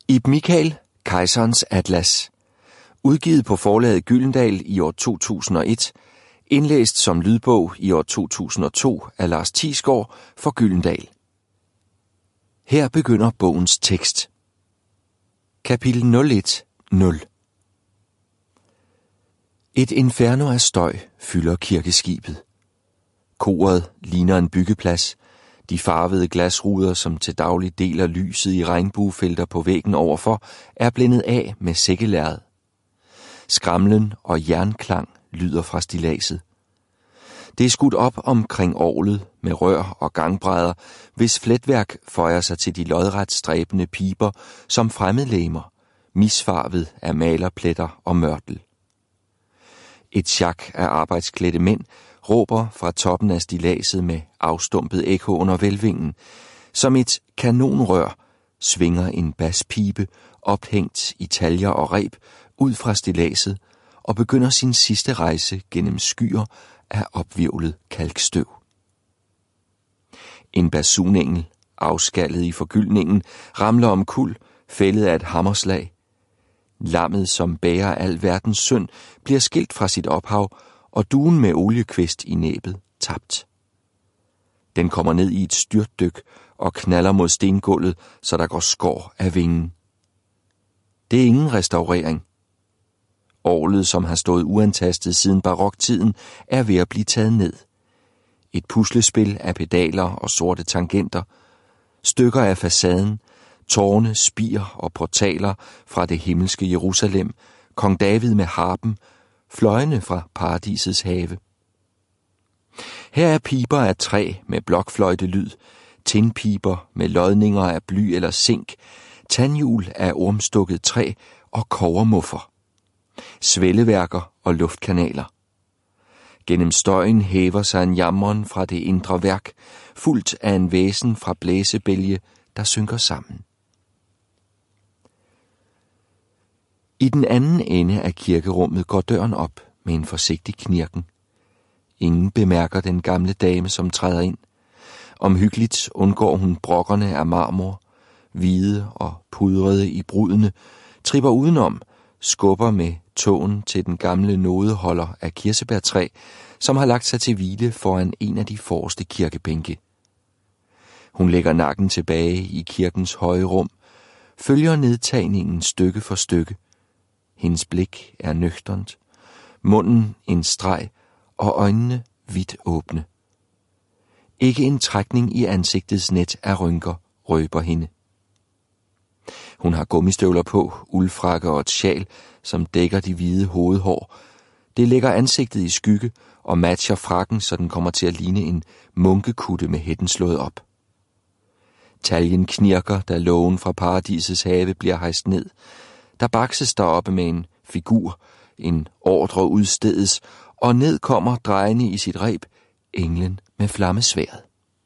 Ib Michael, Kejserens Atlas. Udgivet på forlaget Gyldendal i år 2001. Indlæst som lydbog i år 2002 af Lars Thiesgaard for Gyldendal. Her begynder bogens tekst. Kapitel 01.0. Et inferno af støj fylder kirkeskibet. Koret ligner en byggeplads. De farvede glasruder, som til daglig deler lyset i regnbuefelter på væggen overfor, er blændet af med sækkelærred. Skramlen og jernklang lyder fra stilladset. Det er skudt op omkring orglet med rør og gangbrædder, hvis fletværk føjer sig til de lodret stræbende piber som fremmedlegemer, misfarvet af malerpletter og mørtel. Et sjak af arbejdsklædte mænd råber fra toppen af stilladset med afstumpet ekko under hvælvingen. Som et kanonrør svinger en baspibe ophængt i taljer og reb ud fra stilladset og begynder sin sidste rejse gennem skyer af opvirvlet kalkstøv. En basunengel, afskallet i forgyldningen, ramler omkuld, fældet af et hammerslag. Lammet, som bærer al verdens synd, bliver skilt fra sit ophav, og duen med oliekvist i næbet tabt. Den kommer ned i et styrtdyk og knalder mod stengulvet, så der går skår af vingen. Det er ingen restaurering. Orglet, som har stået uantastet siden baroktiden, er ved at blive taget ned. Et puslespil af pedaler og sorte tangenter, stykker af facaden, tårne, spir og portaler fra det himmelske Jerusalem, kong David med harpen, fløjene fra paradisets have. Her er piber af træ med blokfløjtelyd, tinpiber med lodninger af bly eller zink, tandhjul af ormstukket træ og kobbermuffer, svelleværker og luftkanaler. Gennem støjen hæver sig en jammeren fra det indre værk, fuldt af en væsen fra blæsebælge, der synker sammen. I den anden ende af kirkerummet går døren op med en forsigtig knirken. Ingen bemærker den gamle dame, som træder ind. Omhyggeligt undgår hun brokkerne af marmor, hvide og pudrede i brudene, tripper udenom, skubber med tåen til den gamle nådeholder af kirsebærtræ, som har lagt sig til hvile foran en af de forreste kirkebænke. Hun lægger nakken tilbage i kirkens høje rum, følger nedtagningen stykke for stykke. Hendes blik er nøgternt, munden en streg og øjnene vidt åbne. Ikke en trækning i ansigtets net af rynker røber hende. Hun har gummistøvler på, uldfrakke og et sjal, som dækker de hvide hovedhår. Det lægger ansigtet i skygge og matcher frakken, så den kommer til at ligne en munkekutte med hætten slået op. Taljen knirker, da lågen fra paradisets have bliver hejst ned. Der bakses deroppe med en figur, en ordre udstedes, og ned kommer drejende i sit reb englen med flammesværdet.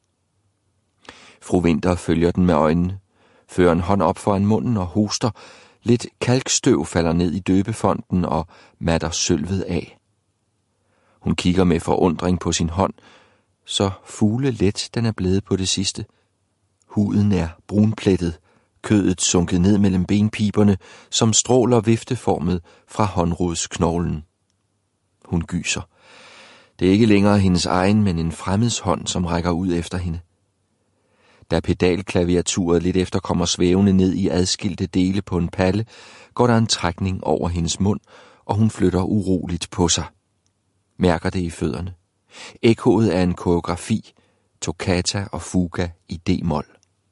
Fru Vinter følger den med øjnene, fører en hånd op foran munden og hoster. Lidt kalkstøv falder ned i døbefonten og matter sølvet af. Hun kigger med forundring på sin hånd, så fuglelet den er blevet på det sidste. Huden er brunplettet, kødet sunket ned mellem benpiberne, som stråler vifteformet fra håndrodsknoglen. Hun gyser. Det er ikke længere hendes egen, men en fremmeds hånd, som rækker ud efter hende. Da pedalklaviaturet lidt efter kommer svævende ned i adskilte dele på en palle, går der en trækning over hendes mund, og hun flytter uroligt på sig. Mærker det i fødderne. Ekkoet er en koreografi, toccata og fuga i d-mol.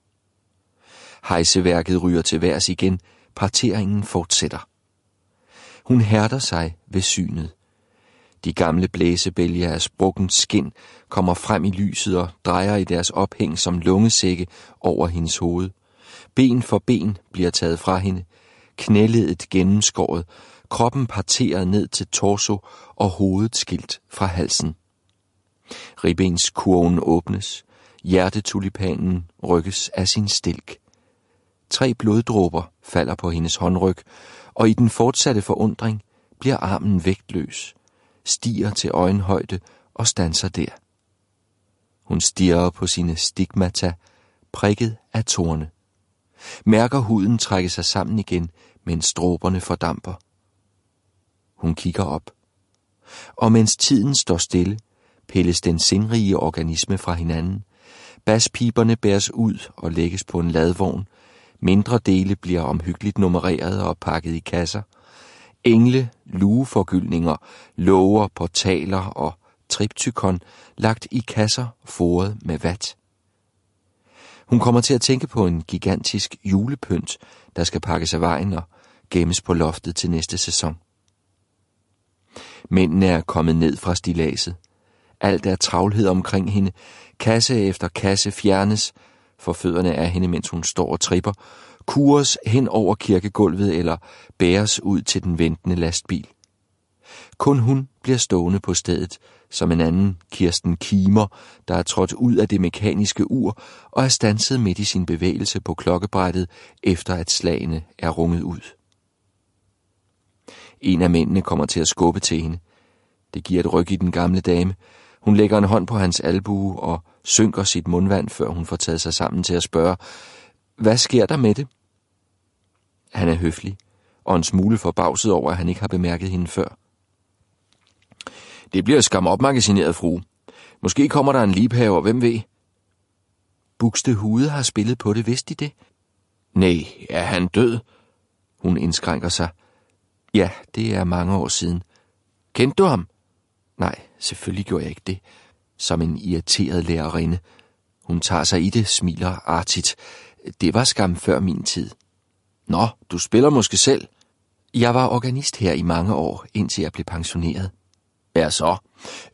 Hejseværket ryger til værs igen, parteringen fortsætter. Hun hærder sig ved synet. De gamle blæsebælger af sprukkent skind kommer frem i lyset og drejer i deres ophæng som lungesække over hendes hoved. Ben for ben bliver taget fra hende, knæledet gennemskåret, kroppen parteret ned til torso og hovedet skilt fra halsen. Ribbenskurven åbnes, hjertetulipanen rykkes af sin stilk. 3 bloddråber falder på hendes håndryg, og i den fortsatte forundring bliver armen vægtløs, stiger til øjenhøjde og standser der. Hun stirrer på sine stigmata, prikket af torne. Mærker huden trække sig sammen igen, mens stråberne fordamper. Hun kigger op. Og mens tiden står stille, pilles den sindrige organisme fra hinanden. Baspiberne bæres ud og lægges på en ladvogn. Mindre dele bliver omhyggeligt nummereret og pakket i kasser. Engle, lugeforgyldninger, låger, portaler og triptykon lagt i kasser foret med vat. Hun kommer til at tænke på en gigantisk julepynt, der skal pakkes af vejen og gemmes på loftet til næste sæson. Mændene er kommet ned fra stilladset. Alt er travlhed omkring hende. Kasse efter kasse fjernes for fødderne af hende, mens hun står og tripper, kures hen over kirkegulvet eller bæres ud til den ventende lastbil. Kun hun bliver stående på stedet, som en anden Kirsten Kimer, der er trådt ud af det mekaniske ur og er standset midt i sin bevægelse på klokkebrættet, efter at slagene er runget ud. En af mændene kommer til at skubbe til hende. Det giver et ryk i den gamle dame. Hun lægger en hånd på hans albue og synker sit mundvand, før hun får taget sig sammen til at spørge, hvad sker der med det? Han er høflig og en smule forbavset over, at han ikke har bemærket hende før. Det bliver skam opmagasineret, frue. Måske kommer der en liebhaver, hvem ved? Buxtehude har spillet på det, vidste de det? Nej, er han død? Hun indskrænker sig. Ja, det er mange år siden. Kendte du ham? Nej, selvfølgelig gjorde jeg ikke det. Som en irriteret lærerinde. Hun tager sig i det, smiler artigt. Det var skam før min tid. Nå, du spiller måske selv? Jeg var organist her i mange år, indtil jeg blev pensioneret. Ja så.